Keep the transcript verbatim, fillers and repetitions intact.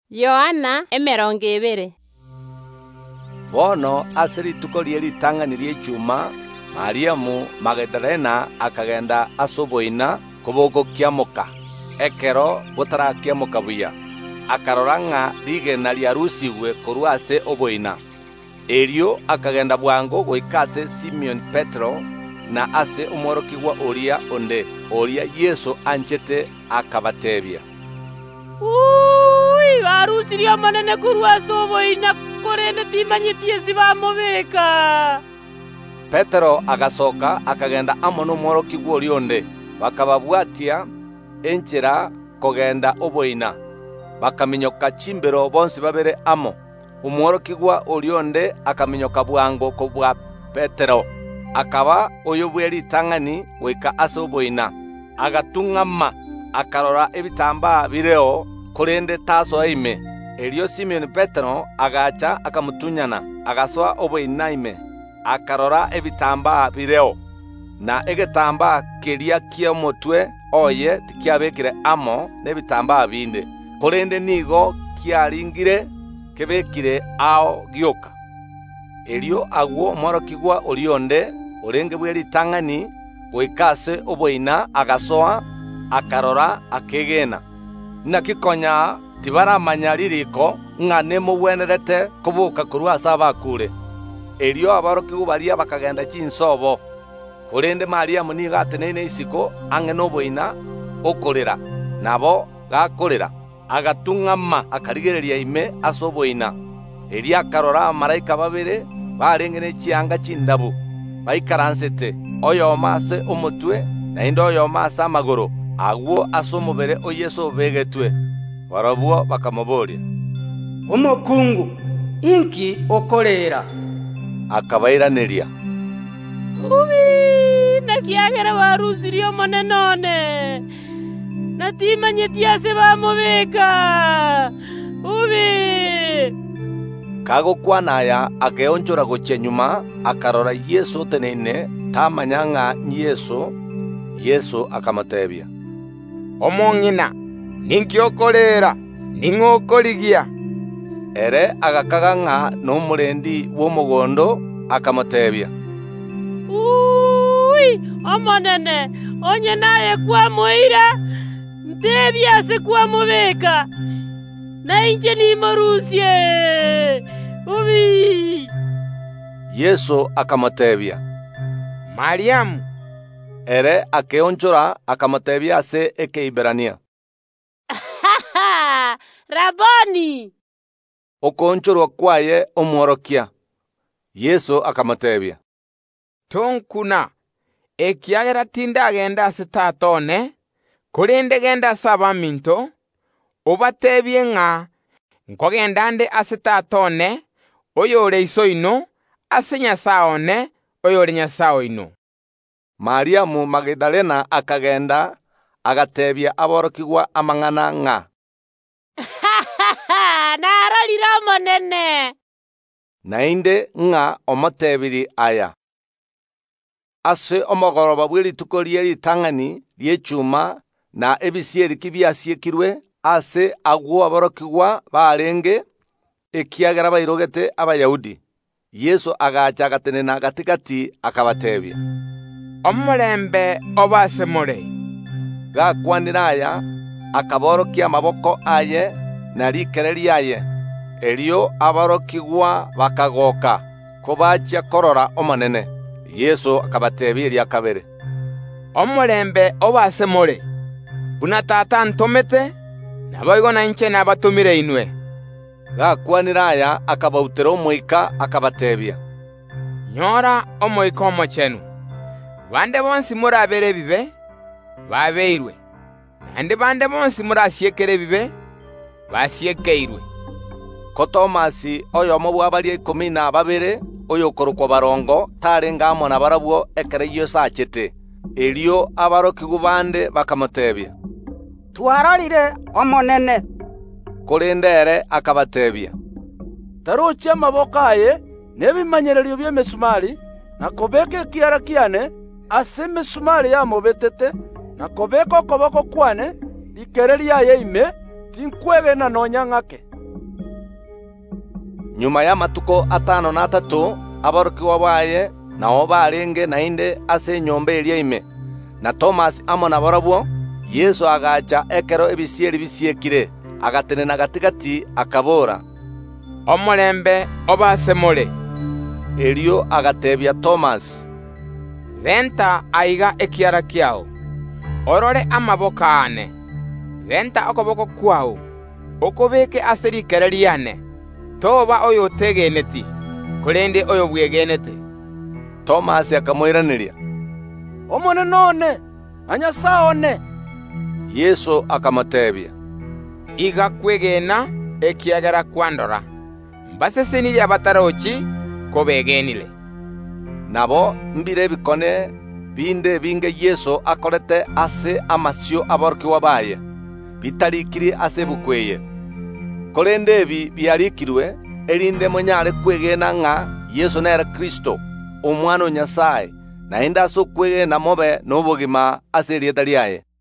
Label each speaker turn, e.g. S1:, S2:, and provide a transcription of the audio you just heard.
S1: Yohana emerongo ebere.
S2: Bono ase rituko rie ritang'ani rie chuma, Mariamu Magdalena akagenda ase oboina kobogokia moka, ekero botarakia moka buya, akarora ng'a rigena riarusigwe korwa ase oboina. Erio akagenda bwango goika ase Simon Petro na ase omworokigwa oria onde, oria Yesu anchete akabatebia.
S3: Ui, barusirie amanene korwa ase oboina korende timanyetie ase bamobeka.
S2: Petero agasoka akagenda amo n'omworokigwa oria onde, bakababwatia enchera kogenda oboina, bakaminyoka chimbero bonsi babere amo. Omworokigwa oria onde akaminyoka bwango kobwa Petero, akaba oyobwe ritang'ani goika ase oboina, agatung'ama akarora ebitambaa bireo korende taso ime. Erio Simon Petero agacha akamutunyana, agasoa oboina ime, akarora ebitambaa bireo, na egetambaa keria kia omotwe oye tikiabekire amo nebitambaa binde, korende nigo kiaringire kebekire ao gioka. Erio agwo omworokigwa oria onde orenge bwe ritang'ani goika ase oboina agasoa akarora akegena. Nakikonya tibaramanya ririko ng'a nemogwenerete koboka korwa ase abakure. Erio abarokigwa baria bakagenda chinsobo, korende Mariamu nigo ateneine isiko ang'e noboina okorera, nabo gakorera, agatung'ama akarigereria ime ase oboina. Erio akarora abamalaika babere barengene chianga chindabu, baikaransete, oyoma ase omotwe naende oyoma ase amagoro, agwo ase omobere o Yesu obegetwe. Barabwo bakamoboria,
S4: omokungu, inki okorera?
S2: Akabairaneria,
S3: Ubi, nakiagera barusirie amanene one, natimanyetie ase bamobeka. Ubi.
S2: Kagokwana aya akeonchora gochia nyuma akarora Yesu oteneine tamanya ng'a Yesu. Yesu akamotebia,
S5: omong'ina, ninki okorera, ning'okorigia?
S2: Ere agakaga ng'a n'omorendi w'omogondo akamotebia,
S3: Ui, amanene, onye naye kwamoira, ntebia ase kwamobeka, na inche nimorusie. Ubi.
S2: Yesu akamotebia,
S5: Mariamu.
S2: Ere akeonchora akamotebia ase Ekeiberania,
S3: Raboni.
S2: okonchorwa kwaye omworokia. Yesu akamotebia,
S5: Tonkuna, ekiagera tindagenda ase tata one, korende genda ase abaminto, obatebie ng'a nkogenda nde ase tata one, oyo ore iso ino, ase Nyasaye one, oyo ore Nyasaye oino.
S2: Mariamu Magdalena akagenda agatebia aborokigwa amang'ana ng'a,
S3: nararira amanene.
S2: nainde ng'a omotebiri aya. Ase omogoroba bwe rituko rie ritang'ani rie chuma na ebisieri kibiasiekirwe ase agwo aborokigwa barenge ekiagera bairogete Abayahudi. Yesu agacha agatenena gatigati akabatebia,
S5: Omurembe obase more.
S2: Gakwanira aya akaborokia amaboko aye na rikere riaye. Erio abarokigwa bakagoka kobachia korora omonene. Yesu akabatebia eria kabere,
S5: Omurembe obase more. Buna tata ntomete, naboigo na inche nabatumire inwe.
S2: Gakwanira aya akabautera omoika akabatebia,
S5: Nyora omoika omochenu. Bande bonsi murabere bibe, babeirwe. Nandi bande bonsi murasiekere bibe, basiekeirwe.
S2: ko Tomasi oyomo bwa baria ikumi na babere oyo korokwa barongo tarenga amo na barabwo ekere Yesu achete. Erio abarokigwa bande bakamotebia,
S4: Twarorire omonene.
S2: korende ere akabatebia,
S6: tarochia amaboko aye nebimanyererio bya emesumari, na kobeka ekiara kiane ase emesumari yamobetete, na kobeka okoboko kwane rikere riaye ime, tinkwegena nonya ng'ake.
S2: Nyuma ya matuko atano na atatu aborokigwa baye nao barenge nainde ase enyomba eria ime, na Thomas amo na barabwo. Yesu agacha ekero ebisieri bisiekire, agatenena gatigati akabora,
S5: Omulembe obase more.
S2: Erio agatebia Thomas,
S5: Renta aiga ekiara kiao. Orore amaboko ane. Renta okoboko kwao. Okobeke ase rikere riane. Toba oyo otegeneti. Korende oyo bwegenete.
S2: Thomas akamoiraniria,
S6: Omonene one, na Nyasaye one.
S2: Yesu akamotebia,
S5: Iga kwegena ekiagera kwandora. Mbasesenirie abatarochi kobegenile.
S2: nabo mbire ebikone binde binge Yesu akorete ase amasio aborokigwa baye, bitarikiri ase bukweye. Korende ebi biarikirwe erinde monyare kwegena ng'a Yesu nere Kristo, omwana o Nyasaye, naende ase okwegena mobe n'obogima ase erieta riaye.